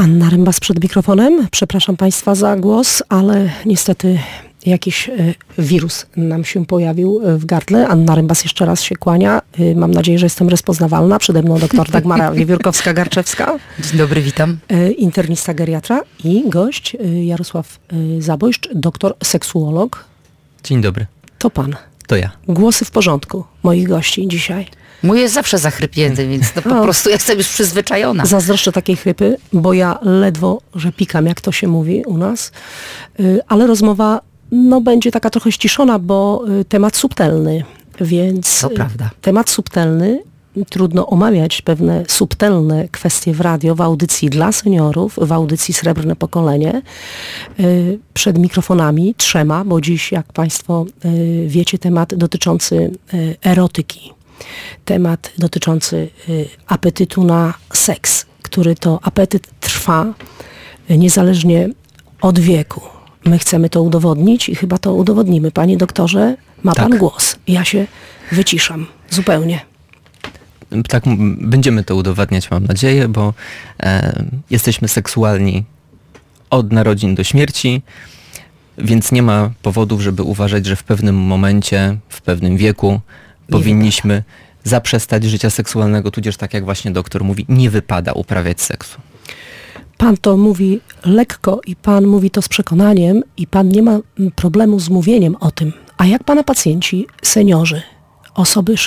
Anna Rembas przed mikrofonem. Przepraszam Państwa za głos, ale niestety jakiś wirus nam się pojawił w gardle. Anna Rembas jeszcze raz się kłania. Mam nadzieję, że jestem rozpoznawalna. Przede mną doktor Dagmara Wiewiórkowska-Garczewska. Dzień dobry, witam. Internista geriatra i gość Jarosław Zabojszcz, doktor seksuolog. Dzień dobry. To pan. To ja. Głosy w porządku moich gości dzisiaj. Mój jest zawsze zachrypnięty, więc to po prostu jestem już przyzwyczajona. Zazdroszczę takiej chrypy, bo ja ledwo, że pikam, jak to się mówi u nas. Ale rozmowa będzie taka trochę ściszona, bo temat subtelny, więc to prawda. Temat subtelny, trudno omawiać pewne subtelne kwestie w radio, w audycji dla seniorów, w audycji Srebrne Pokolenie, przed mikrofonami 3, bo dziś, jak Państwo wiecie, temat dotyczący erotyki, temat dotyczący apetytu na seks, który to apetyt trwa niezależnie od wieku. My chcemy to udowodnić i chyba to udowodnimy. Panie doktorze, ma pan głos. Ja się wyciszam zupełnie. Tak, będziemy to udowadniać, mam nadzieję, bo jesteśmy seksualni od narodzin do śmierci, więc nie ma powodów, żeby uważać, że w pewnym momencie, w pewnym wieku powinniśmy zaprzestać życia seksualnego, tudzież tak jak właśnie doktor mówi, nie wypada uprawiać seksu. Pan to mówi lekko i pan mówi to z przekonaniem i pan nie ma problemu z mówieniem o tym. A jak pana pacjenci, seniorzy, osoby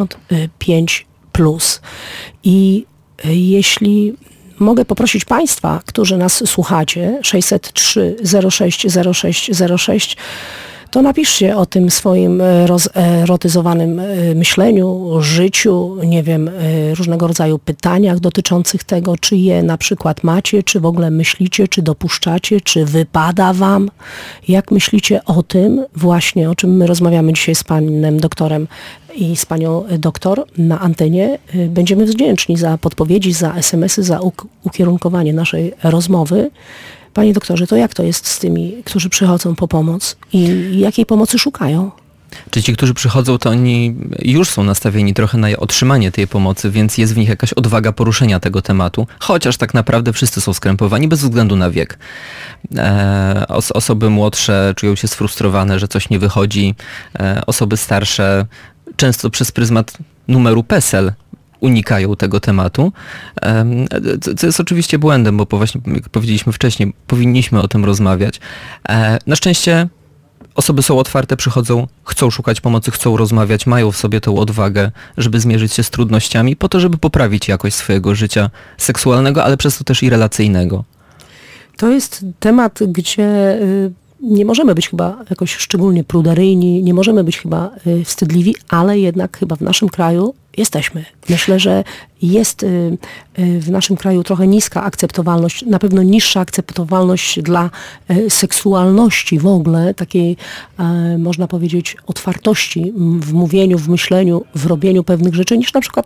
65 plus i jeśli mogę poprosić Państwa, którzy nas słuchacie, 603 06 06 06, to napiszcie o tym swoim rozerotyzowanym myśleniu, życiu, nie wiem, różnego rodzaju pytaniach dotyczących tego, czy je na przykład macie, czy w ogóle myślicie, czy dopuszczacie, czy wypada wam. Jak myślicie o tym właśnie, o czym my rozmawiamy dzisiaj z panem doktorem i z panią doktor na antenie. Będziemy wdzięczni za podpowiedzi, za SMS-y, za ukierunkowanie naszej rozmowy. Panie doktorze, to jak to jest z tymi, którzy przychodzą po pomoc i jakiej pomocy szukają? Czy ci, którzy przychodzą, to oni już są nastawieni trochę na otrzymanie tej pomocy, więc jest w nich jakaś odwaga poruszenia tego tematu, chociaż tak naprawdę wszyscy są skrępowani bez względu na wiek. Osoby młodsze czują się sfrustrowane, że coś nie wychodzi. Osoby starsze często przez pryzmat numeru PESEL unikają tego tematu, co jest oczywiście błędem, bo właśnie, jak powiedzieliśmy wcześniej, powinniśmy o tym rozmawiać. Na szczęście osoby są otwarte, przychodzą, chcą szukać pomocy, chcą rozmawiać, mają w sobie tą odwagę, żeby zmierzyć się z trudnościami, po to, żeby poprawić jakość swojego życia seksualnego, ale przez to też i relacyjnego. To jest temat, gdzie nie możemy być chyba jakoś szczególnie pruderyjni, nie możemy być chyba wstydliwi, ale jednak chyba w naszym kraju jesteśmy. Myślę, że jest w naszym kraju trochę niska akceptowalność, na pewno niższa akceptowalność dla seksualności w ogóle, takiej można powiedzieć otwartości w mówieniu, w myśleniu, w robieniu pewnych rzeczy niż na przykład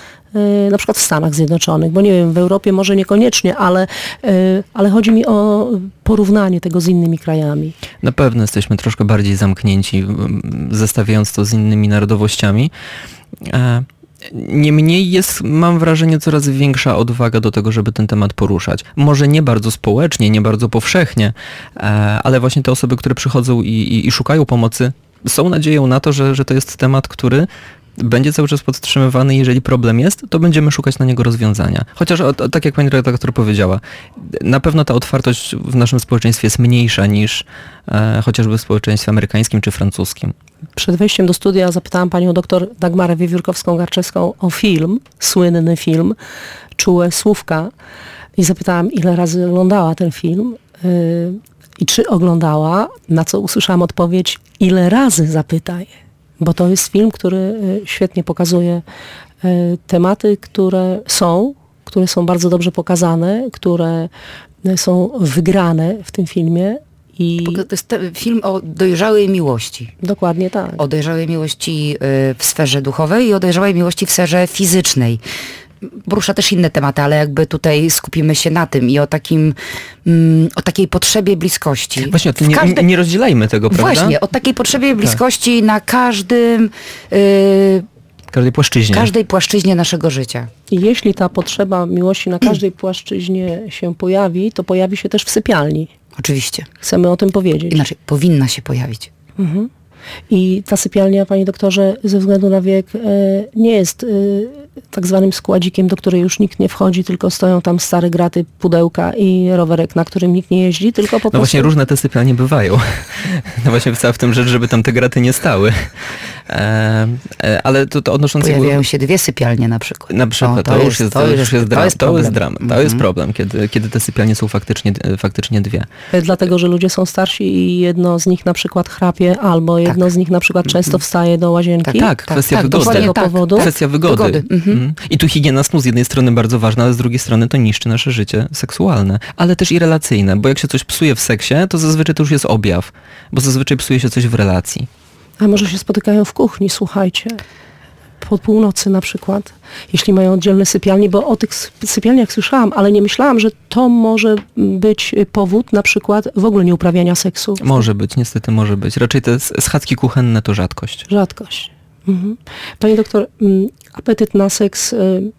w Stanach Zjednoczonych, bo nie wiem, w Europie może niekoniecznie, ale chodzi mi o porównanie tego z innymi krajami. Na pewno jesteśmy troszkę bardziej zamknięci, zestawiając to z innymi narodowościami. Niemniej jest, mam wrażenie, coraz większa odwaga do tego, żeby ten temat poruszać. Może nie bardzo społecznie, nie bardzo powszechnie, ale właśnie te osoby, które przychodzą i szukają pomocy, są nadzieją na to, że to jest temat, który będzie cały czas podtrzymywany. Jeżeli problem jest, to będziemy szukać na niego rozwiązania. Chociaż, tak jak pani redaktor powiedziała, na pewno ta otwartość w naszym społeczeństwie jest mniejsza niż chociażby w społeczeństwie amerykańskim czy francuskim. Przed wejściem do studia zapytałam panią doktor Dagmarę Wiewiórkowską-Garczewską o film, słynny film, Czułe słówka, i zapytałam, ile razy oglądała ten film i czy oglądała, na co usłyszałam odpowiedź, ile razy, zapytaj. Bo to jest film, który świetnie pokazuje tematy, które są bardzo dobrze pokazane, które są wygrane w tym filmie. To jest film o dojrzałej miłości. Dokładnie tak. O dojrzałej miłości w sferze duchowej i o dojrzałej miłości w sferze fizycznej. Porusza też inne tematy, ale jakby tutaj skupimy się na tym i o takiej potrzebie bliskości. Właśnie, nie rozdzielajmy tego, prawda? Właśnie, o takiej potrzebie bliskości na każdym każdej płaszczyźnie. Każdej płaszczyźnie naszego życia. I jeśli ta potrzeba miłości na każdej płaszczyźnie się pojawi, to pojawi się też w sypialni. Oczywiście. Chcemy o tym powiedzieć. Inaczej, powinna się pojawić. I ta sypialnia, panie doktorze, ze względu na wiek nie jest tak zwanym składzikiem, do której już nikt nie wchodzi, tylko stoją tam stare graty, pudełka i rowerek, na którym nikt nie jeździ, tylko po prostu... No właśnie różne te sypialnie bywają. No właśnie cała w tym rzecz, żeby tam te graty nie stały. Ale to odnosząc... Pojawiają się 2 sypialnie na przykład. Na przykład, to już jest dramat. To jest problem, kiedy te sypialnie są faktycznie 2. Dlatego, że ludzie są starsi i jedno z nich na przykład chrapie, albo jedno z nich na przykład często wstaje do łazienki. Tak, kwestia wygody. Z tego powodu. Kwestia wygody. I tu higiena snu z jednej strony bardzo ważna, ale z drugiej strony to niszczy nasze życie seksualne, ale też i relacyjne, bo jak się coś psuje w seksie, to zazwyczaj to już jest objaw, bo zazwyczaj psuje się coś w relacji. A może się spotykają w kuchni, słuchajcie. Po północy na przykład, jeśli mają oddzielne sypialnie, bo o tych sypialniach słyszałam, ale nie myślałam, że to może być powód na przykład w ogóle nieuprawiania seksu. Może być, niestety może być. Raczej te schadzki kuchenne to rzadkość. Rzadkość. Pani doktor, apetyt na seks,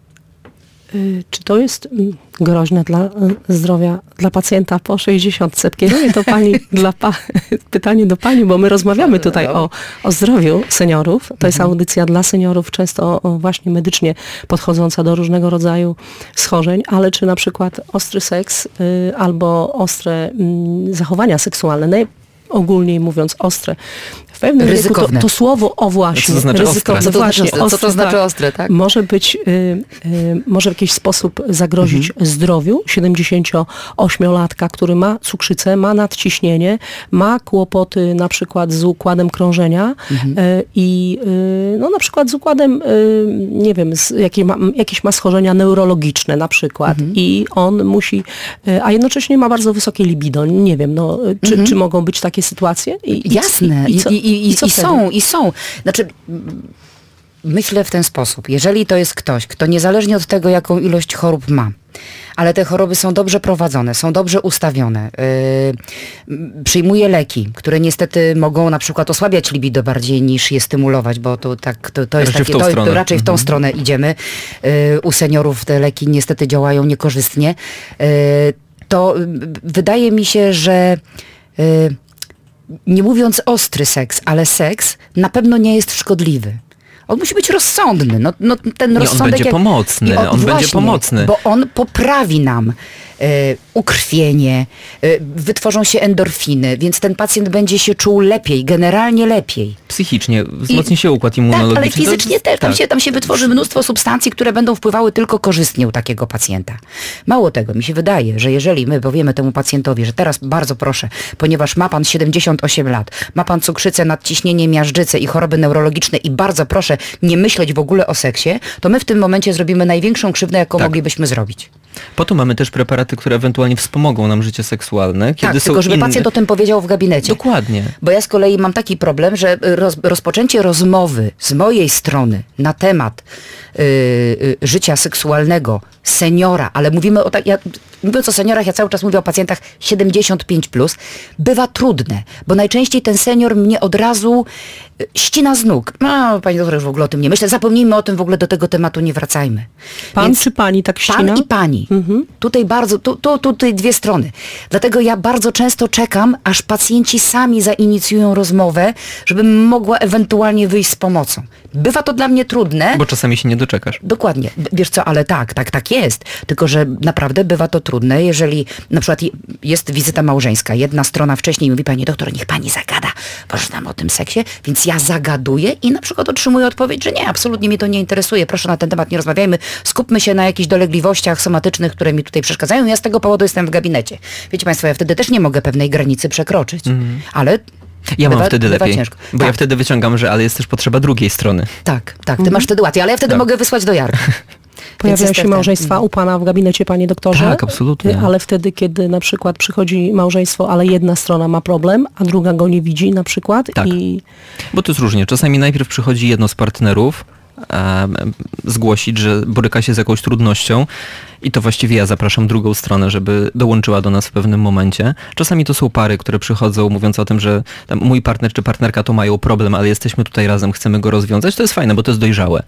czy to jest groźne dla zdrowia, dla pacjenta po 60? Kieruję to pani pytanie do pani, bo my rozmawiamy tutaj o zdrowiu seniorów. To jest audycja dla seniorów, często właśnie medycznie podchodząca do różnego rodzaju schorzeń, ale czy na przykład ostry seks albo ostre zachowania seksualne, ogólnie mówiąc ostre, w pewnym wieku to słowo, właśnie, co to znaczy ostre? Co to znaczy ostre, tak? Może być, może w jakiś sposób zagrozić zdrowiu 78-latka, który ma cukrzycę, ma nadciśnienie, ma kłopoty na przykład z układem krążenia i no na przykład z układem, nie wiem, jakieś ma schorzenia neurologiczne na przykład i on musi, a jednocześnie ma bardzo wysokie libido. Nie wiem, no, czy mogą być takie sytuacje? Jasne. I są. Znaczy, myślę w ten sposób. Jeżeli to jest ktoś, kto niezależnie od tego, jaką ilość chorób ma, ale te choroby są dobrze prowadzone, są dobrze ustawione, przyjmuje leki, które niestety mogą na przykład osłabiać libido bardziej niż je stymulować, bo to jest takie, to raczej w tą stronę idziemy. U seniorów te leki niestety działają niekorzystnie. To wydaje mi się, że nie mówiąc ostry seks, ale seks na pewno nie jest szkodliwy. On musi być rozsądny. Ten rozsądek on będzie pomocny. Będzie pomocny. Bo on poprawi nam ukrwienie, wytworzą się endorfiny, więc ten pacjent będzie się czuł lepiej, generalnie lepiej. Psychicznie, wzmocni się układ immunologiczny. Tak, ale fizycznie też. Tam się wytworzy mnóstwo substancji, które będą wpływały tylko korzystnie u takiego pacjenta. Mało tego, mi się wydaje, że jeżeli my powiemy temu pacjentowi, że teraz bardzo proszę, ponieważ ma pan 78 lat, ma pan cukrzycę, nadciśnienie, miażdżycę i choroby neurologiczne i bardzo proszę nie myśleć w ogóle o seksie, to my w tym momencie zrobimy największą krzywdę, jaką moglibyśmy zrobić. Po to mamy też preparaty, które ewentualnie wspomogą nam życie seksualne. Kiedy tylko żeby pacjent o tym powiedział w gabinecie. Dokładnie. Bo ja z kolei mam taki problem, że rozpoczęcie rozmowy z mojej strony na temat życia seksualnego seniora, ale mówimy mówiąc o seniorach, ja cały czas mówię o pacjentach 75+, bywa trudne, bo najczęściej ten senior mnie od razu ścina z nóg. No, pani doktor, już w ogóle o tym nie myślę. Zapomnijmy o tym, w ogóle do tego tematu nie wracajmy. Pan czy pani tak ścina? Pan i pani. Tutaj bardzo, tutaj 2 strony. Dlatego ja bardzo często czekam, aż pacjenci sami zainicjują rozmowę, żebym mogła ewentualnie wyjść z pomocą. Bywa to dla mnie trudne. Bo czasami się nie doczekasz. Dokładnie. Wiesz co, ale tak jest. Tylko, że naprawdę bywa to trudne, jeżeli na przykład jest wizyta małżeńska. Jedna strona wcześniej mówi, pani doktor, niech pani zagada, proszę tam o tym seksie, więc ja zagaduję i na przykład otrzymuję odpowiedź, że nie, absolutnie mnie to nie interesuje, proszę na ten temat nie rozmawiajmy, skupmy się na jakichś dolegliwościach somatycznych, które mi tutaj przeszkadzają. Ja z tego powodu jestem w gabinecie. Wiecie państwo, ja wtedy też nie mogę pewnej granicy przekroczyć, ale ja mam wtedy lepiej, bo ja wtedy wyciągam, że ale jest też potrzeba drugiej strony. Tak, ty masz wtedy łatwiej, ale ja wtedy mogę wysłać do Jarka. Pojawiają się małżeństwa u pana w gabinecie, panie doktorze? Tak, absolutnie. Ale wtedy, kiedy na przykład przychodzi małżeństwo, ale jedna strona ma problem, a druga go nie widzi na przykład. Tak, bo to jest różnie. Czasami najpierw przychodzi jedno z partnerów, zgłosić, że boryka się z jakąś trudnością i to właściwie ja zapraszam drugą stronę, żeby dołączyła do nas w pewnym momencie. Czasami to są pary, które przychodzą mówiąc o tym, że tam mój partner czy partnerka to mają problem, ale jesteśmy tutaj razem, chcemy go rozwiązać. To jest fajne, bo to jest dojrzałe.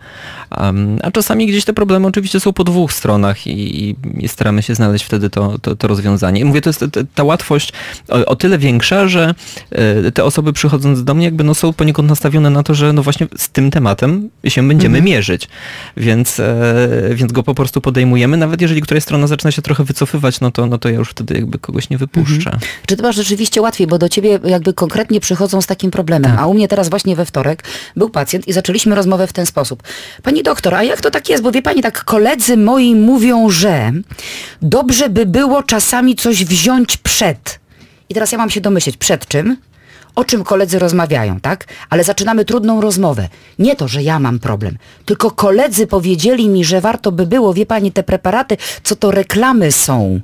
A czasami gdzieś te problemy oczywiście są po dwóch stronach i staramy się znaleźć wtedy to rozwiązanie. I mówię, to jest ta łatwość o tyle większa, że te osoby przychodząc do mnie jakby są poniekąd nastawione na to, że no właśnie z tym tematem się będziemy mierzyć. Więc go po prostu podejmujemy. Nawet jeżeli któraś strona zaczyna się trochę wycofywać, no to ja już wtedy jakby kogoś nie wypuszczę. Czy ty masz rzeczywiście łatwiej, bo do ciebie jakby konkretnie przychodzą z takim problemem, Tak. a u mnie teraz właśnie we wtorek był pacjent i zaczęliśmy rozmowę w ten sposób. Pani doktor, a jak to tak jest? Bo wie pani, tak koledzy moi mówią, że dobrze by było czasami coś wziąć przed. I teraz ja mam się domyśleć, przed czym? O czym koledzy rozmawiają, tak? Ale zaczynamy trudną rozmowę. Nie to, że ja mam problem, tylko koledzy powiedzieli mi, że warto by było, wie pani, te preparaty, co to reklamy są.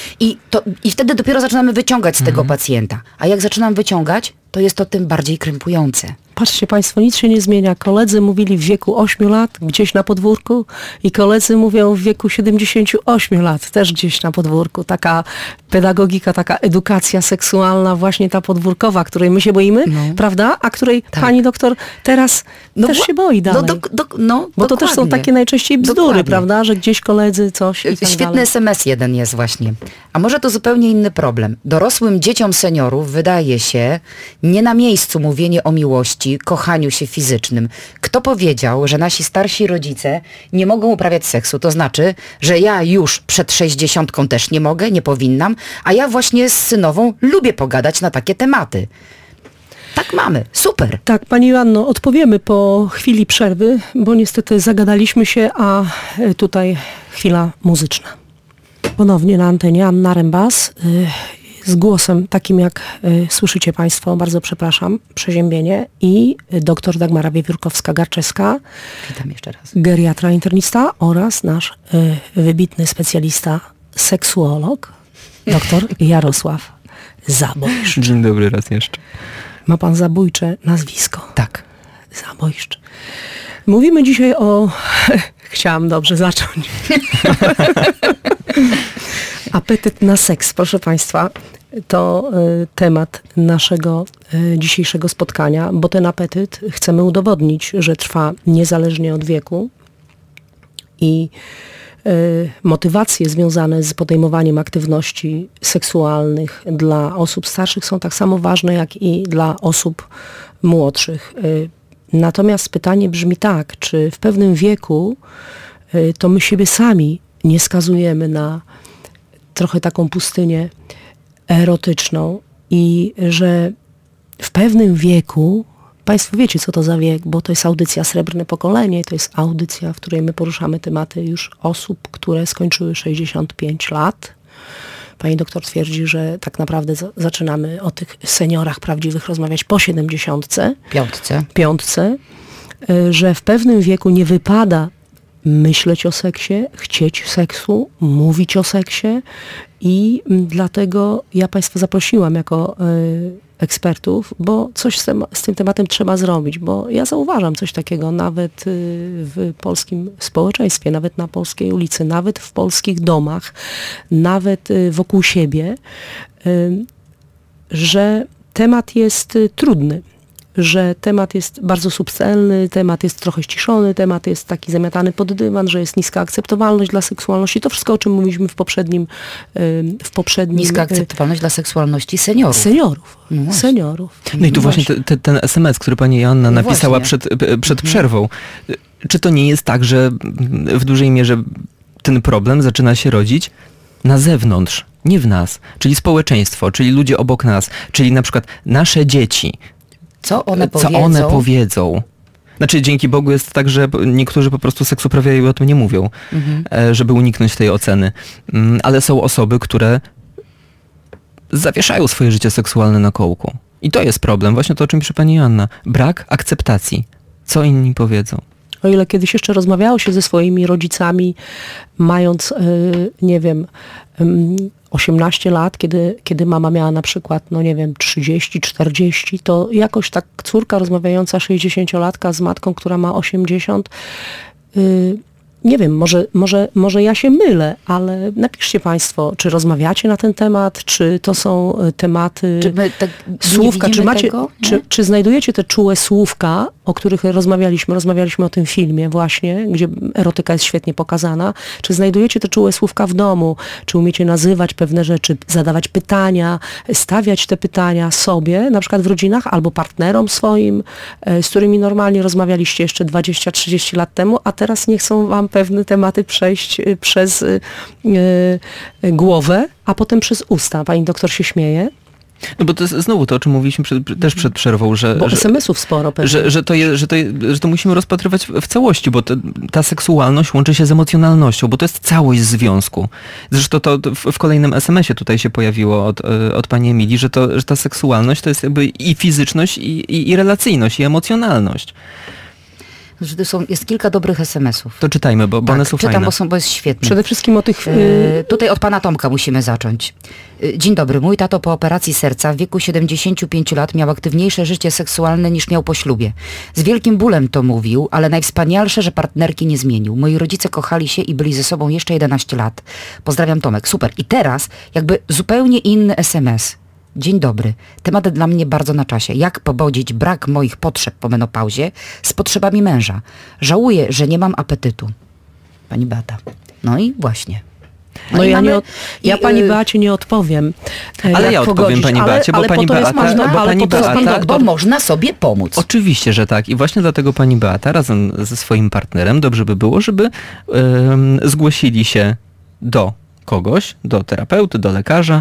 I wtedy dopiero zaczynamy wyciągać z tego pacjenta. A jak zaczynam wyciągać, to jest to tym bardziej krępujące. Patrzcie Państwo, nic się nie zmienia. Koledzy mówili w wieku 8 lat, gdzieś na podwórku i koledzy mówią w wieku 78 lat, też gdzieś na podwórku. Taka pedagogika, taka edukacja seksualna, właśnie ta podwórkowa, której my się boimy, prawda? A której pani doktor teraz też się boi dalej. Bo to też są takie najczęściej bzdury, Dokładnie. prawda? Że gdzieś koledzy coś i tak Świetny dalej. SMS jeden jest właśnie. A może to zupełnie inny problem. Dorosłym dzieciom seniorów wydaje się nie na miejscu mówienie o miłości, kochaniu się fizycznym. Kto powiedział, że nasi starsi rodzice nie mogą uprawiać seksu? To znaczy, że ja już przed 60 też nie mogę, nie powinnam, a ja właśnie z synową lubię pogadać na takie tematy. Tak mamy. Super. Tak, Pani Joanno, odpowiemy po chwili przerwy, bo niestety zagadaliśmy się, a tutaj chwila muzyczna. Ponownie na antenie Anna Rembas z głosem takim jak słyszycie Państwo, bardzo przepraszam, przeziębienie, i dr Dagmara Wiewiórkowska-Garczewska, Witam jeszcze raz. geriatra internista oraz nasz wybitny specjalista seksuolog, dr Jarosław Zabojszcz. Dzień dobry raz jeszcze. Ma pan zabójcze nazwisko. Tak. Zabojszcz. Mówimy dzisiaj o... Chciałam dobrze zacząć. Apetyt na seks, proszę Państwa, to temat naszego dzisiejszego spotkania, bo ten apetyt chcemy udowodnić, że trwa niezależnie od wieku i motywacje związane z podejmowaniem aktywności seksualnych dla osób starszych są tak samo ważne, jak i dla osób młodszych. Natomiast pytanie brzmi tak, czy w pewnym wieku to my siebie sami nie skazujemy na trochę taką pustynię erotyczną i że w pewnym wieku, Państwo wiecie co to za wiek, bo to jest audycja Srebrne Pokolenie, to jest audycja, w której my poruszamy tematy już osób, które skończyły 65 lat. Pani doktor twierdzi, że tak naprawdę zaczynamy o tych seniorach prawdziwych rozmawiać po 70. Piątce, że w pewnym wieku nie wypada myśleć o seksie, chcieć seksu, mówić o seksie i dlatego ja Państwa zaprosiłam jako ekspertów, bo coś z tym tematem trzeba zrobić, bo ja zauważam coś takiego nawet w polskim społeczeństwie, nawet na polskiej ulicy, nawet w polskich domach, nawet wokół siebie, że temat jest trudny, że temat jest bardzo subtelny, temat jest trochę ściszony, temat jest taki zamiatany pod dywan, że jest niska akceptowalność dla seksualności. To wszystko, o czym mówiliśmy w poprzednim... Niska akceptowalność dla seksualności seniorów. Seniorów. No i tu właśnie ten SMS, który pani Joanna napisała przed przerwą. Czy to nie jest tak, że w dużej mierze ten problem zaczyna się rodzić na zewnątrz, nie w nas, czyli społeczeństwo, czyli ludzie obok nas, czyli na przykład nasze dzieci. Co one powiedzą? Znaczy dzięki Bogu jest tak, że niektórzy po prostu seks uprawiają i o tym nie mówią, żeby uniknąć tej oceny. Ale są osoby, które zawieszają swoje życie seksualne na kołku. I to jest problem, właśnie to, o czym pisze pani Joanna. Brak akceptacji. Co inni powiedzą? O ile kiedyś jeszcze rozmawiało się ze swoimi rodzicami, mając, nie wiem, 18 lat, kiedy mama miała na przykład, 30, 40, to jakoś tak córka rozmawiająca 60-latka z matką, która ma 80, nie wiem, może ja się mylę, ale napiszcie Państwo, czy rozmawiacie na ten temat, czy to są tematy Czy my tak słówka, czy macie, tego? czy znajdujecie te czułe słówka, o których rozmawialiśmy o tym filmie właśnie, gdzie erotyka jest świetnie pokazana, czy znajdujecie te czułe słówka w domu, czy umiecie nazywać pewne rzeczy, zadawać pytania, stawiać te pytania sobie, na przykład w rodzinach, albo partnerom swoim, z którymi normalnie rozmawialiście jeszcze 20-30 lat temu, a teraz nie chcą wam pewne tematy przejść przez głowę, a potem przez usta. Pani doktor się śmieje. No bo to jest znowu to, o czym mówiliśmy też przed przerwą, że... Bo SMS-ów sporo pewnie. Że to musimy rozpatrywać w całości, bo ta seksualność łączy się z emocjonalnością, bo to jest całość związku. Zresztą to w kolejnym SMS-ie tutaj się pojawiło od pani Emilii, że ta seksualność to jest jakby i fizyczność, i relacyjność, i emocjonalność. Że jest kilka dobrych SMS-ów. To czytajmy, bo one są czytam, fajne. bo jest świetne. Przede wszystkim o tych... Tutaj od pana Tomka musimy zacząć. Dzień dobry. Mój tato po operacji serca w wieku 75 lat miał aktywniejsze życie seksualne niż miał po ślubie. Z wielkim bólem to mówił, ale najwspanialsze, że partnerki nie zmienił. Moi rodzice kochali się i byli ze sobą jeszcze 11 lat. Pozdrawiam, Tomek. Super. I teraz jakby zupełnie inny SMS. Dzień dobry. Temat dla mnie bardzo na czasie. Jak pogodzić brak moich potrzeb po menopauzie z potrzebami męża? Żałuję, że nie mam apetytu. Pani Beata. No i właśnie. No ja pani Beacie nie odpowiem. Ale ja odpowiem pani Beacie, bo pani Beata... Bo można sobie pomóc. Oczywiście, że tak. I właśnie dlatego pani Beata razem ze swoim partnerem dobrze by było, żeby zgłosili się do kogoś, do terapeuty, do lekarza,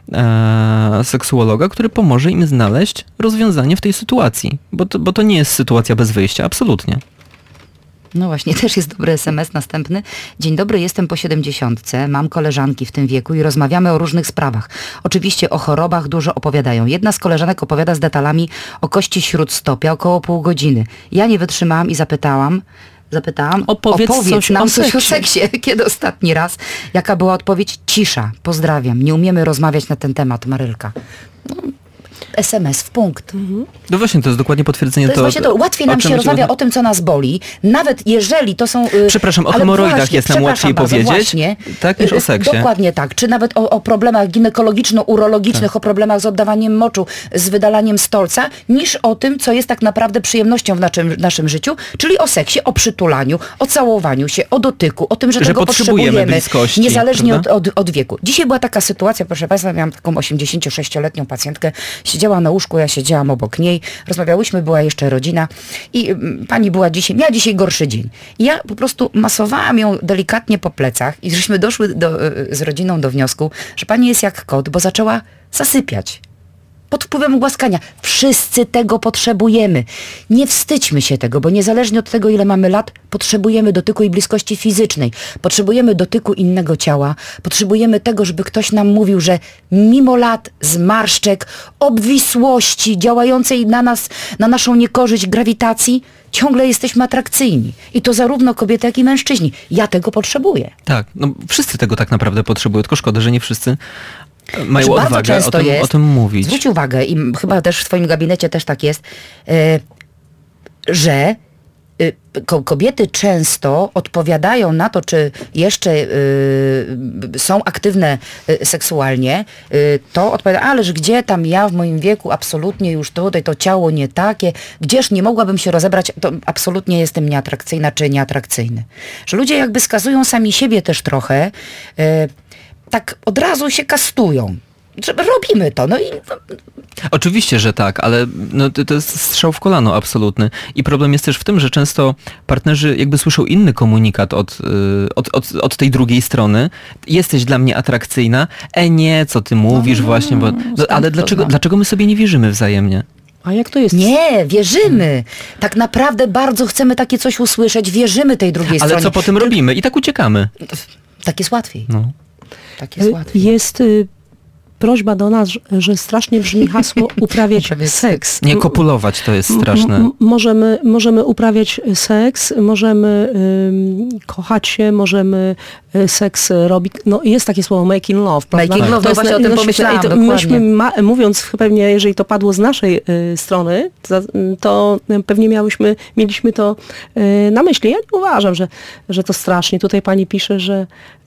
seksuologa, który pomoże im znaleźć rozwiązanie w tej sytuacji. Bo to nie jest sytuacja bez wyjścia, absolutnie. No właśnie, też jest dobry SMS następny. Dzień dobry, jestem po 70, mam koleżanki w tym wieku i rozmawiamy o różnych sprawach. Oczywiście o chorobach dużo opowiadają. Jedna z koleżanek opowiada z detalami o kości śródstopia około pół godziny. Ja nie wytrzymałam i zapytałam, opowiedz nam coś o seksie. Kiedy ostatni raz? Jaka była odpowiedź? Cisza. Pozdrawiam. Nie umiemy rozmawiać na ten temat, Marylka. SMS w punkt. No właśnie, to jest dokładnie potwierdzenie to. Jest właśnie to. Łatwiej nam się rozmawia o tym, co nas boli. Nawet jeżeli to są... Przepraszam, o hemoroidach jest nam łatwiej powiedzieć. Właśnie, tak, niż o seksie. Dokładnie tak. Czy nawet o problemach ginekologiczno-urologicznych, tak. O problemach z oddawaniem moczu, z wydalaniem stolca, niż o tym, co jest tak naprawdę przyjemnością w naszym życiu, czyli o seksie, o przytulaniu, o całowaniu się, o dotyku, o tym, że tego potrzebujemy, bliskości, niezależnie od wieku. Dzisiaj była taka sytuacja, proszę Państwa, miałam taką 86-letnią pacjentkę, siedziała na łóżku, ja siedziałam obok niej, rozmawiałyśmy, była jeszcze rodzina i pani miała dzisiaj gorszy dzień. I ja po prostu masowałam ją delikatnie po plecach i żeśmy doszły z rodziną do wniosku, że pani jest jak kot, bo zaczęła zasypiać. Pod wpływem głaskania. Wszyscy tego potrzebujemy. Nie wstydźmy się tego, bo niezależnie od tego, ile mamy lat, potrzebujemy dotyku i bliskości fizycznej. Potrzebujemy dotyku innego ciała. Potrzebujemy tego, żeby ktoś nam mówił, że mimo lat, zmarszczek, obwisłości działającej na nas, na naszą niekorzyść grawitacji, ciągle jesteśmy atrakcyjni. I to zarówno kobiety, jak i mężczyźni. Ja tego potrzebuję. Tak, no wszyscy tego tak naprawdę potrzebują, tylko szkoda, że nie wszyscy mają odwagę o tym mówić. Zwróć uwagę, i chyba też w twoim gabinecie też tak jest, że kobiety często odpowiadają na to, czy jeszcze są aktywne seksualnie, to odpowiadają, ależ gdzie tam ja w moim wieku absolutnie już tutaj to ciało nie takie, gdzież nie mogłabym się rozebrać, to absolutnie jestem nieatrakcyjna czy nieatrakcyjny. Że ludzie jakby skazują sami siebie też trochę, tak od razu się kastują. Że robimy to. No i... Oczywiście, że tak, ale no, to jest strzał w kolano absolutny. I problem jest też w tym, że często partnerzy jakby słyszą inny komunikat od tej drugiej strony. Jesteś dla mnie atrakcyjna. Nie, co ty mówisz właśnie, bo... No, ale dlaczego my sobie nie wierzymy wzajemnie? A jak to jest? Nie, wierzymy. Tak naprawdę bardzo chcemy takie coś usłyszeć. Wierzymy tej drugiej stronie. Ale co potem robimy? I tak uciekamy. Tak jest łatwiej. No. Tak jest łatwiej. Jest prośba do nas, że strasznie brzmi hasło uprawiać seks. Nie kopulować, to jest straszne. Możemy uprawiać seks, możemy kochać się, możemy seks robić. No jest takie słowo making love, prawda? Making love, no właśnie o tym pomyślałam, Myśmy mówiąc pewnie, jeżeli to padło z naszej strony, to pewnie mieliśmy to na myśli. Ja nie uważam, że to strasznie. Tutaj pani pisze, że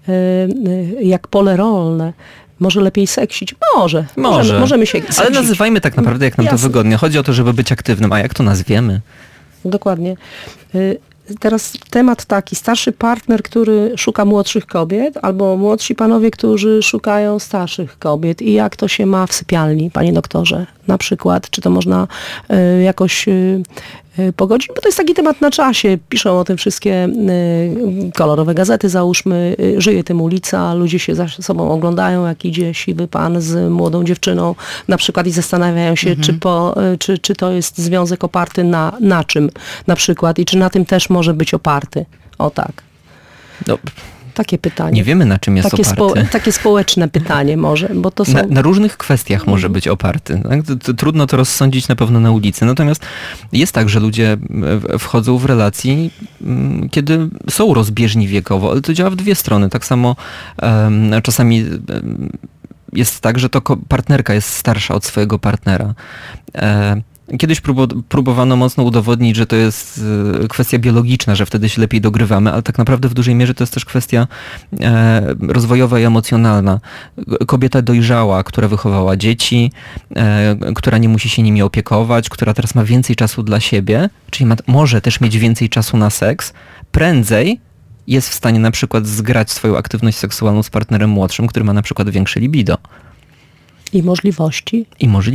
jak pole rolne. Może lepiej seksić? Możemy się seksić. Ale nazywajmy tak naprawdę, jak nam to wygodnie. Chodzi o to, żeby być aktywnym, a jak to nazwiemy? Dokładnie. Teraz temat taki, starszy partner, który szuka młodszych kobiet, albo młodsi panowie, którzy szukają starszych kobiet i jak to się ma w sypialni, panie doktorze, na przykład, czy to można jakoś pogodzić, bo to jest taki temat na czasie, piszą o tym wszystkie kolorowe gazety, załóżmy, żyje tym ulica, ludzie się za sobą oglądają, jak idzie siwy pan z młodą dziewczyną, na przykład i zastanawiają się, czy to jest związek oparty na czym, na przykład, i czy na tym też może być oparty. O tak. No, takie pytanie. Nie wiemy, na czym jest oparty. Takie społeczne pytanie może, bo to są... Na różnych kwestiach może być oparty. Tak? Trudno to rozsądzić na pewno na ulicy. Natomiast jest tak, że ludzie wchodzą w relacji, kiedy są rozbieżni wiekowo, ale to działa w dwie strony. Tak samo czasami jest tak, że to partnerka jest starsza od swojego partnera. Kiedyś próbowano mocno udowodnić, że to jest kwestia biologiczna, że wtedy się lepiej dogrywamy, ale tak naprawdę w dużej mierze to jest też kwestia rozwojowa i emocjonalna. Kobieta dojrzała, która wychowała dzieci, która nie musi się nimi opiekować, która teraz ma więcej czasu dla siebie, czyli może też mieć więcej czasu na seks, prędzej jest w stanie na przykład zgrać swoją aktywność seksualną z partnerem młodszym, który ma na przykład większe libido. I możliwości.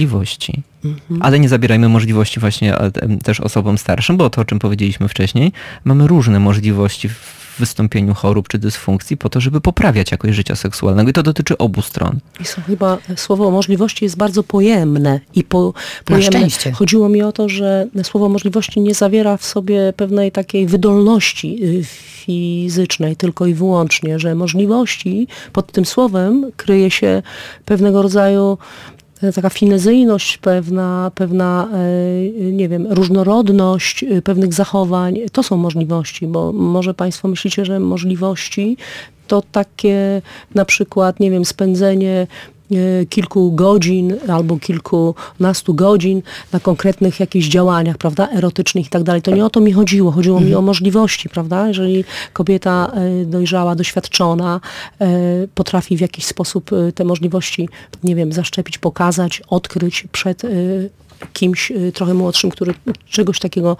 Ale nie zabierajmy możliwości właśnie też osobom starszym, bo to, o czym powiedzieliśmy wcześniej, mamy różne możliwości w wystąpieniu chorób czy dysfunkcji po to, żeby poprawiać jakość życia seksualnego i to dotyczy obu stron. I chyba słowo możliwości jest bardzo pojemne i Na szczęście. Chodziło mi o to, że słowo możliwości nie zawiera w sobie pewnej takiej wydolności fizycznej tylko i wyłącznie, że możliwości pod tym słowem kryje się pewnego rodzaju taka finezyjność, pewna nie wiem, różnorodność pewnych zachowań. To są możliwości, bo może państwo myślicie, że możliwości to takie na przykład, nie wiem, spędzenie kilku godzin albo kilkunastu godzin na konkretnych jakichś działaniach, prawda, erotycznych i tak dalej. To nie o to mi chodziło. Chodziło mi o możliwości, prawda? Jeżeli kobieta dojrzała, doświadczona, potrafi w jakiś sposób te możliwości, nie wiem, zaszczepić, pokazać, odkryć przed kimś trochę młodszym, który czegoś takiego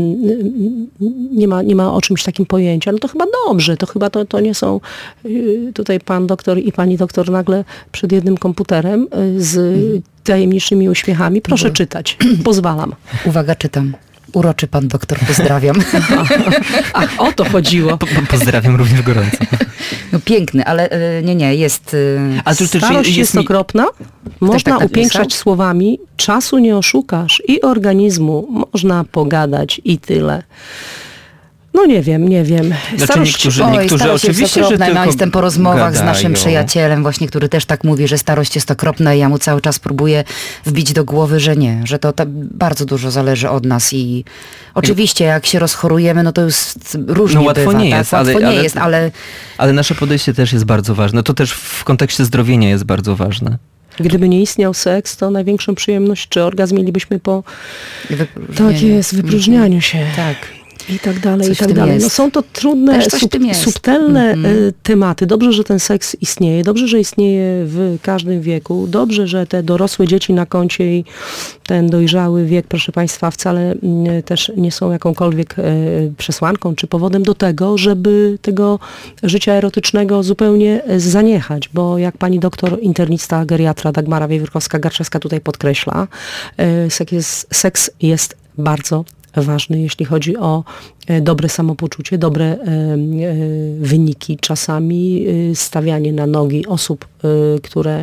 nie ma o czymś takim pojęcia, no to chyba dobrze, to chyba to nie są tutaj pan doktor i pani doktor nagle przed jednym komputerem z tajemniczymi uśmiechami. Proszę czytać, pozwalam. Uwaga, czytam. Uroczy pan doktor, pozdrawiam. Ach, o to chodziło. Pozdrawiam również gorąco. No piękny, ale nie, jest... Starość jest okropna. Można tak upiększać słowami. Czasu nie oszukasz i organizmu można pogadać i tyle. No nie wiem. Znaczy niektórzy oczywiście, jest okropna. że tylko jestem po rozmowach gadają. z naszym przyjacielem właśnie, który też tak mówi, że starość jest okropna i ja mu cały czas próbuję wbić do głowy, że nie, że to bardzo dużo zależy od nas i oczywiście jak się rozchorujemy, no to już różnie łatwo bywa. Nie jest, ale nasze podejście też jest bardzo ważne. To też w kontekście zdrowienia jest bardzo ważne. Gdyby nie istniał seks, to największą przyjemność czy orgazm mielibyśmy po wypróżnianiu się. Tak. I tak dalej, i tak dalej. No są to trudne, subtelne tematy. Dobrze, że ten seks istnieje. Dobrze, że istnieje w każdym wieku. Dobrze, że te dorosłe dzieci na koncie i ten dojrzały wiek, proszę państwa, wcale też nie są jakąkolwiek przesłanką czy powodem do tego, żeby tego życia erotycznego zupełnie zaniechać. Bo jak pani doktor internista, geriatra Dagmara Wiewiórkowska-Garczewska tutaj podkreśla, seks jest bardzo ważny, jeśli chodzi o dobre samopoczucie, dobre wyniki, czasami stawianie na nogi osób, które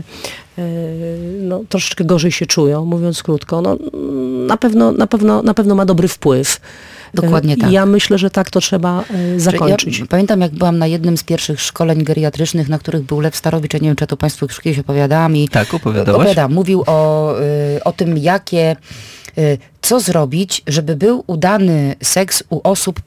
troszeczkę gorzej się czują, mówiąc krótko. No, na pewno ma dobry wpływ. Dokładnie tak. Ja myślę, że tak to trzeba zakończyć. Ja pamiętam, jak byłam na jednym z pierwszych szkoleń geriatrycznych, na których był Lew Starowicz, ja nie wiem, czy ja to Państwu już kiedyś opowiadałam. Tak, opowiadałaś? Mówił o tym, co zrobić, żeby był udany seks u osób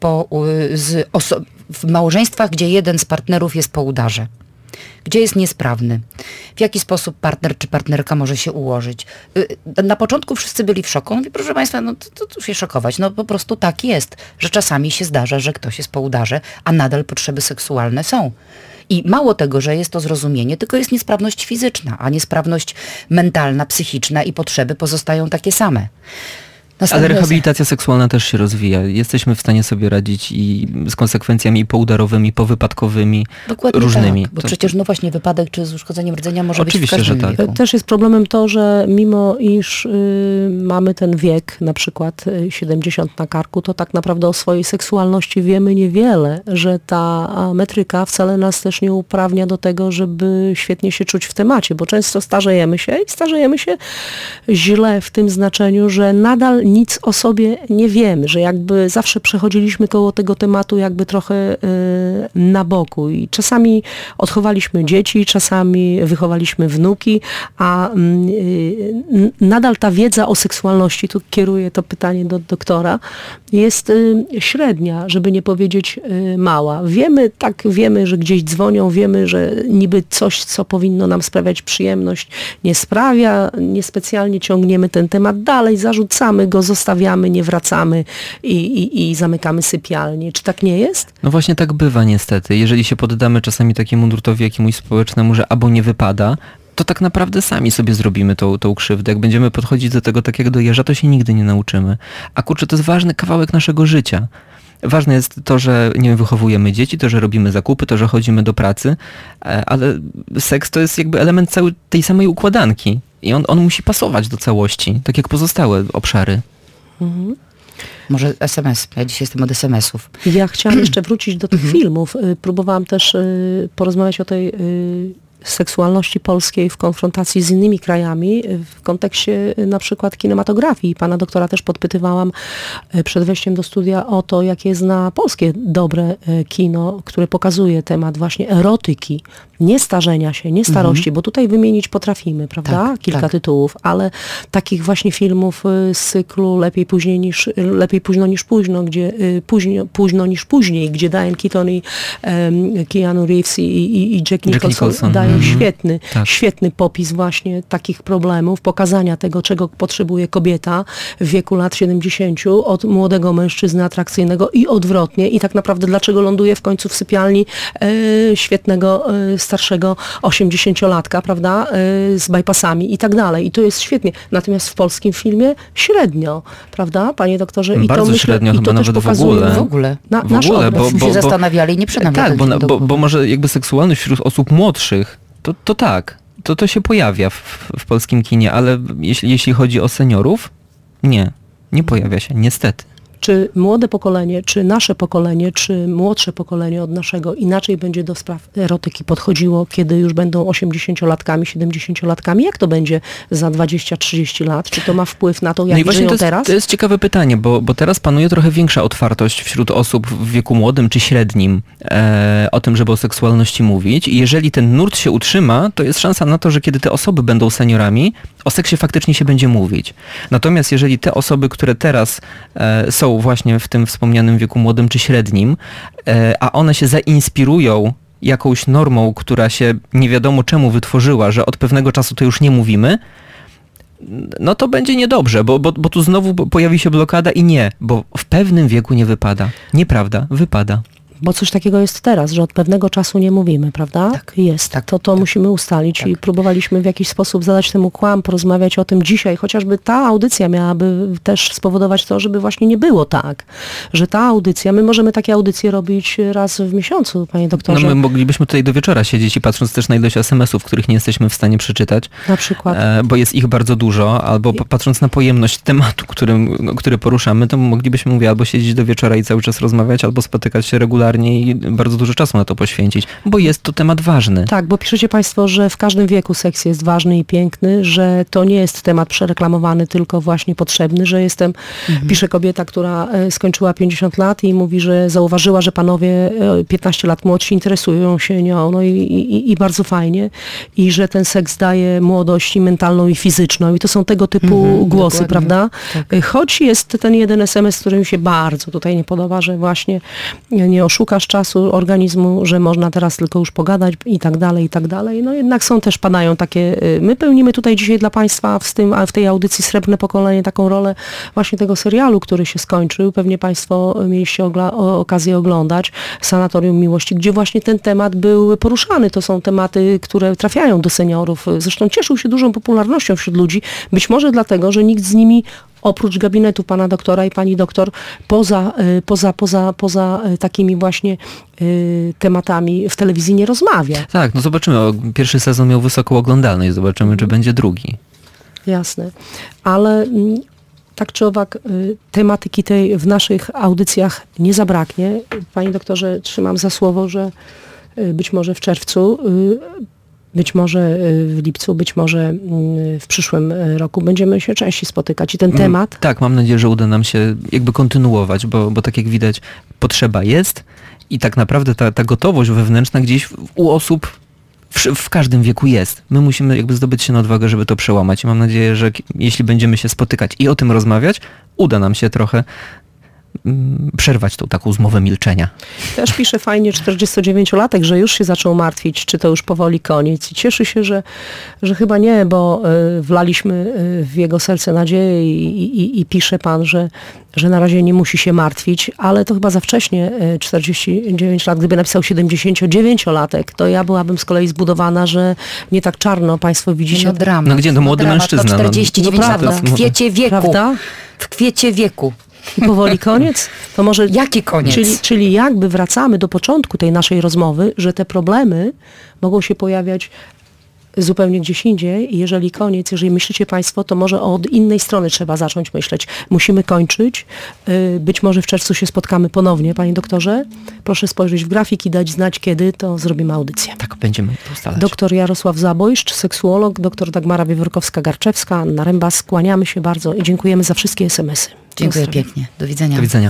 w małżeństwach, gdzie jeden z partnerów jest po udarze. Gdzie jest niesprawny. W jaki sposób partner czy partnerka może się ułożyć. Na początku wszyscy byli w szoku. Mówię, proszę Państwa, no to się szokować. No po prostu tak jest, że czasami się zdarza, że ktoś jest po udarze, a nadal potrzeby seksualne są. I mało tego, że jest to zrozumienie, tylko jest niesprawność fizyczna, a niesprawność mentalna, psychiczna i potrzeby pozostają takie same. Ale rehabilitacja seksualna też się rozwija. Jesteśmy w stanie sobie radzić i z konsekwencjami poudarowymi, powypadkowymi, dokładnie różnymi. Tak, bo przecież właśnie wypadek czy z uszkodzeniem rdzenia może oczywiście, być w każdym że tak. wieku. Też jest problemem to, że mimo iż mamy ten wiek, na przykład 70 na karku, to tak naprawdę o swojej seksualności wiemy niewiele, że ta metryka wcale nas też nie uprawnia do tego, żeby świetnie się czuć w temacie, bo często starzejemy się i starzejemy się źle w tym znaczeniu, że nadal nic o sobie nie wiemy, że jakby zawsze przechodziliśmy koło tego tematu jakby trochę na boku i czasami odchowaliśmy dzieci, czasami wychowaliśmy wnuki, a nadal ta wiedza o seksualności, tu kieruję to pytanie do doktora, jest średnia, żeby nie powiedzieć mała. Wiemy, że gdzieś dzwonią, wiemy, że niby coś, co powinno nam sprawiać przyjemność, nie sprawia, niespecjalnie ciągniemy ten temat dalej, zarzucamy go, zostawiamy, nie wracamy i zamykamy sypialnię. Czy tak nie jest? No właśnie tak bywa niestety. Jeżeli się poddamy czasami takiemu nurtowi jakiemuś społecznemu, że albo nie wypada, to tak naprawdę sami sobie zrobimy tą krzywdę. Jak będziemy podchodzić do tego tak jak do jeża, to się nigdy nie nauczymy. A kurczę, to jest ważny kawałek naszego życia. Ważne jest to, że nie wiem, wychowujemy dzieci, to, że robimy zakupy, to, że chodzimy do pracy, ale seks to jest jakby element całej tej samej układanki. I on musi pasować do całości, tak jak pozostałe obszary. Mhm. Może SMS. Ja dzisiaj jestem od SMS-ów. Ja chciałam jeszcze wrócić do tych filmów. Próbowałam też porozmawiać o tej seksualności polskiej w konfrontacji z innymi krajami w kontekście na przykład kinematografii. Pana doktora też podpytywałam przed wejściem do studia o to, jakie zna polskie dobre kino, które pokazuje temat właśnie erotyki, nie starzenia się, nie starości, bo tutaj wymienić potrafimy, prawda? Tak, Kilka tytułów, ale takich właśnie filmów z cyklu Lepiej późno niż późno, gdzie późno niż później, gdzie Diane Keaton i Keanu Reeves i Jack Nicholson dają świetny popis właśnie takich problemów, pokazania tego, czego potrzebuje kobieta w wieku lat 70 od młodego mężczyzny atrakcyjnego i odwrotnie i tak naprawdę dlaczego ląduje w końcu w sypialni świetnego starszego 80-latka, prawda, z bypassami i tak dalej. I to jest świetnie. Natomiast w polskim filmie średnio, prawda, panie doktorze? I bardzo to myślę, średnio, i chyba to nawet też pokazuje w ogóle. Nasz obraz. Bo się zastanawiali i nie przynajmniej. Tak, bo może jakby seksualność wśród osób młodszych, to tak, to się pojawia w polskim kinie, ale jeśli chodzi o seniorów, nie pojawia się, niestety. Czy młode pokolenie, czy nasze pokolenie, czy młodsze pokolenie od naszego inaczej będzie do spraw erotyki podchodziło, kiedy już będą 80-latkami, 70-latkami? Jak to będzie za 20-30 lat? Czy to ma wpływ na to, jak żyją teraz? To jest ciekawe pytanie, bo teraz panuje trochę większa otwartość wśród osób w wieku młodym czy średnim o tym, żeby o seksualności mówić. I jeżeli ten nurt się utrzyma, to jest szansa na to, że kiedy te osoby będą seniorami, o seksie faktycznie się będzie mówić. Natomiast jeżeli te osoby, które teraz są właśnie w tym wspomnianym wieku młodym czy średnim, a one się zainspirują jakąś normą, która się nie wiadomo czemu wytworzyła, że od pewnego czasu to już nie mówimy, no to będzie niedobrze, bo tu znowu pojawi się blokada i bo w pewnym wieku nie wypada. Nieprawda, wypada. Bo coś takiego jest teraz, że od pewnego czasu nie mówimy, prawda? Tak. Jest. Tak, to musimy ustalić i próbowaliśmy w jakiś sposób zadać temu kłam, porozmawiać o tym dzisiaj, chociażby ta audycja miałaby też spowodować to, żeby właśnie nie było tak, że ta audycja, my możemy takie audycje robić raz w miesiącu, panie doktorze. No my moglibyśmy tutaj do wieczora siedzieć i patrząc też na ilość SMS-ów, których nie jesteśmy w stanie przeczytać. Na przykład. Bo jest ich bardzo dużo, albo patrząc na pojemność tematu, który poruszamy, to moglibyśmy, albo siedzieć do wieczora i cały czas rozmawiać, albo spotykać się regularnie regularnie i bardzo dużo czasu na to poświęcić, bo jest to temat ważny. Tak, bo piszecie Państwo, że w każdym wieku seks jest ważny i piękny, że to nie jest temat przereklamowany, tylko właśnie potrzebny, że pisze kobieta, która skończyła 50 lat i mówi, że zauważyła, że panowie 15 lat młodsi interesują się nią, no i bardzo fajnie, i że ten seks daje młodość mentalną i fizyczną i to są tego typu głosy, dokładnie. prawda? Tak. Choć jest ten jeden SMS, który mi się bardzo tutaj nie podoba, że właśnie nie oszukasz czasu organizmu, że można teraz tylko już pogadać i tak dalej, i tak dalej. No jednak padają takie, my pełnimy tutaj dzisiaj dla Państwa w tej audycji Srebrne Pokolenie taką rolę właśnie tego serialu, który się skończył. Pewnie Państwo mieliście okazję oglądać, Sanatorium Miłości, gdzie właśnie ten temat był poruszany. To są tematy, które trafiają do seniorów. Zresztą cieszył się dużą popularnością wśród ludzi. Być może dlatego, że nikt z nimi oprócz gabinetu pana doktora i pani doktor, poza takimi właśnie tematami w telewizji nie rozmawia. Tak, no zobaczymy. Pierwszy sezon miał wysoką oglądalność. Zobaczymy, czy będzie drugi. Jasne. Ale tak czy owak tematyki tej w naszych audycjach nie zabraknie. Panie doktorze, trzymam za słowo, że być może w czerwcu, być może w lipcu, być może w przyszłym roku będziemy się częściej spotykać. I ten temat... Tak, mam nadzieję, że uda nam się jakby kontynuować, bo tak jak widać, potrzeba jest i tak naprawdę ta gotowość wewnętrzna gdzieś u osób w każdym wieku jest. My musimy jakby zdobyć się na odwagę, żeby to przełamać. I mam nadzieję, że jeśli będziemy się spotykać i o tym rozmawiać, uda nam się trochę przerwać tą taką zmowę milczenia. Też pisze fajnie 49-latek, że już się zaczął martwić, czy to już powoli koniec. I cieszy się, że chyba nie, bo wlaliśmy w jego serce nadzieję i pisze pan, że na razie nie musi się martwić, ale to chyba za wcześnie, 49 lat. Gdyby napisał 79-latek, to ja byłabym z kolei zbudowana, że nie tak czarno państwo widzicie. No dramat. No gdzie, to młody mężczyzna. 49 lat, no, w kwiecie wieku. Prawda? W kwiecie wieku. I powoli koniec? To może... Jaki koniec? Czyli jakby wracamy do początku tej naszej rozmowy, że te problemy mogą się pojawiać zupełnie gdzieś indziej i jeżeli myślicie Państwo, to może od innej strony trzeba zacząć myśleć. Musimy kończyć. Być może w czerwcu się spotkamy ponownie, panie doktorze. Proszę spojrzeć w grafik i dać znać, kiedy, to zrobimy audycję. Tak, będziemy to ustalać. Doktor Jarosław Zabojszcz, seksuolog, doktor Dagmara Wiewiórkowska-Garczewska, Anna Rębas. Kłaniamy się bardzo i dziękujemy za wszystkie SMS-y. Dziękuję pięknie. Do widzenia. Do widzenia.